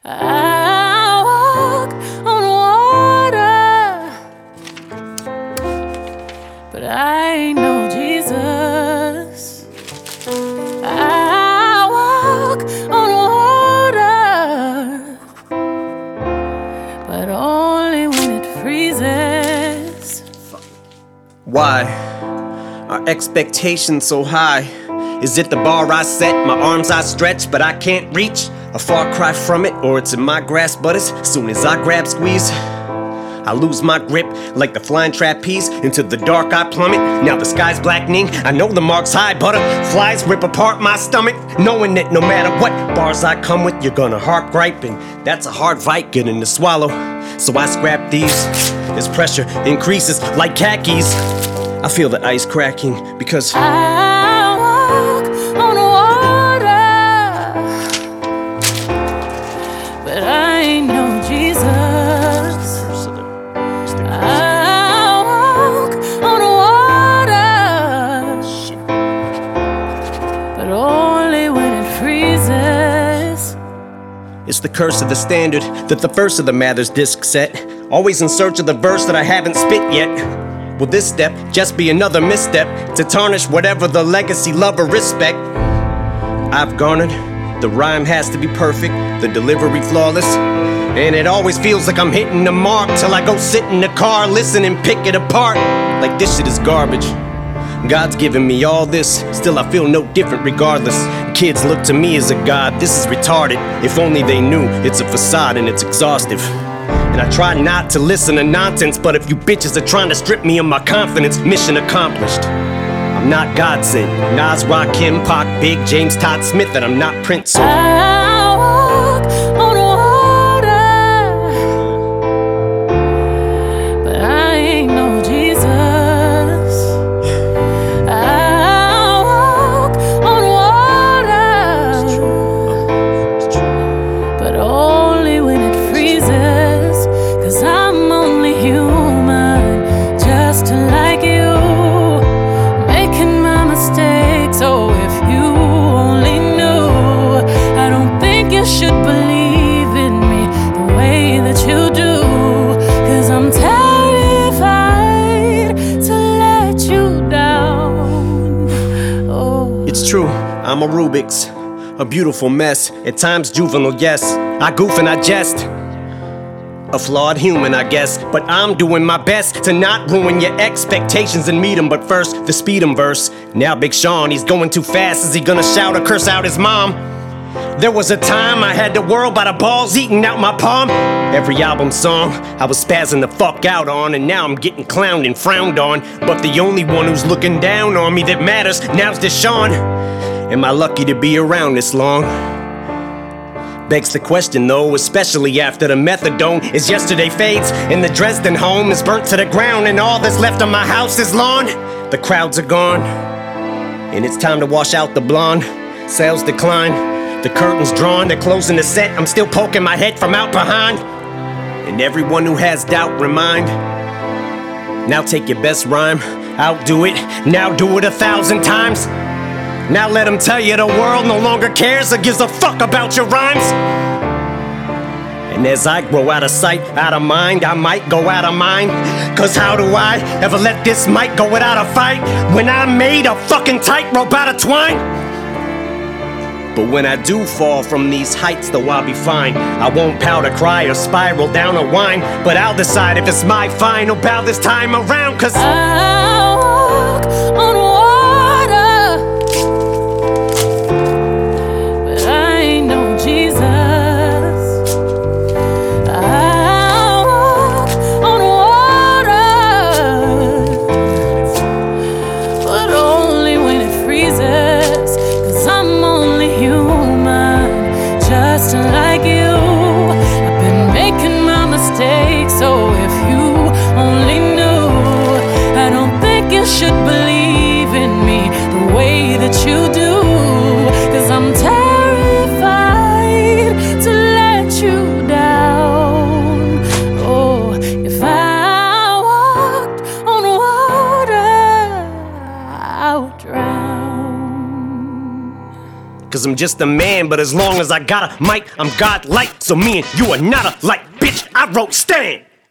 I walk on water, but I ain't no Jesus. I walk on water, but only when it freezes. Why are expectations so high? Is it the bar I set, my arms I stretch, but I can't reach? A far cry from it, or it's in my grasp, but as soon as I grab, squeeze, I lose my grip like the flying trapeze. Into the dark I plummet, now the sky's blackening. I know the mark's high, butterflies rip apart my stomach, knowing that no matter what bars I come with, you're gonna harp griping. That's a hard fight getting to swallow, so I scrap these as pressure increases like khakis. I feel the ice cracking because I walk on water, but I ain't no Jesus. I walk on water, but only when it freezes. it's the curse of the standard that the first of the Mathers disc set. Always in search of the verse that I haven't spit yet. Will this step just be another misstep to tarnish whatever the legacy, love, or respect I've garnered? The rhyme has to be perfect, the delivery flawless, and it always feels like I'm hitting the mark till I go sit in the car, listen and pick it apart like this shit is garbage. God's given me all this, still I feel no different regardless. Kids look to me as a god, this is retarded. If only they knew it's a facade and it's exhaustive. And I try not to listen to nonsense, but if you bitches are trying to strip me of my confidence, mission accomplished. I'm not God sent, Nas, Rakim, Pac, Big, James, Todd Smith, and I'm not Prince. So I walk on water, but I ain't no Jesus. I walk on water, but only when it freezes. 'Cause I'm only human, just like you, making my mistakes. Oh, if you only knew, I don't think you should believe in me the way that you do. 'Cause I'm terrified to let you down. Oh, it's true, I'm a Rubik's, a beautiful mess. At times juvenile, yes, I goof and I jest. A flawed human, I guess, but I'm doing my best to not ruin your expectations and meet 'em. But first, the speed 'em verse. Now Big Sean, he's going too fast. Is he gonna shout or curse out his mom? There was a time I had the world by the balls eating out my palm. Every album song I was spazzing the fuck out on, and now I'm getting clowned and frowned on. But the only one who's looking down on me that matters now's Deshaun. Am I lucky to be around this long? Begs the question though, especially after the methadone is yesterday fades and the Dresden home is burnt to the ground and all that's left of my house is lawn. The crowds are gone and it's time to wash out the blonde. Sales decline, the curtains drawn, they're closing the set. I'm still poking my head from out behind, and everyone who has doubt remind, now take your best rhyme, outdo it, now do it 1,000 times. Now let them tell you the world no longer cares or gives a fuck about your rhymes. And as I grow out of sight, out of mind, I might go out of mind. 'Cause how do I ever let this mic go without a fight when I made a fucking tightrope out of twine? But when I do fall from these heights, though I'll be fine. I won't pout or cry or spiral down or whine, but I'll decide if it's my final bow this time around. 'Cause I walk on water, but I ain't no Jesus. I walk on water, but only when it freezes. 'Cause I'm only human, just like you. I've been making my mistakes, so if you only knew, I don't think you should believe in me the way that you do. 'Cause I'm terrified to let you down. Oh, if I walked on water, I would drown. 'Cause cause I'm just a man. But as long as I got a mic, I'm godlike. So me and you are not alike, bitch. I wrote Stan.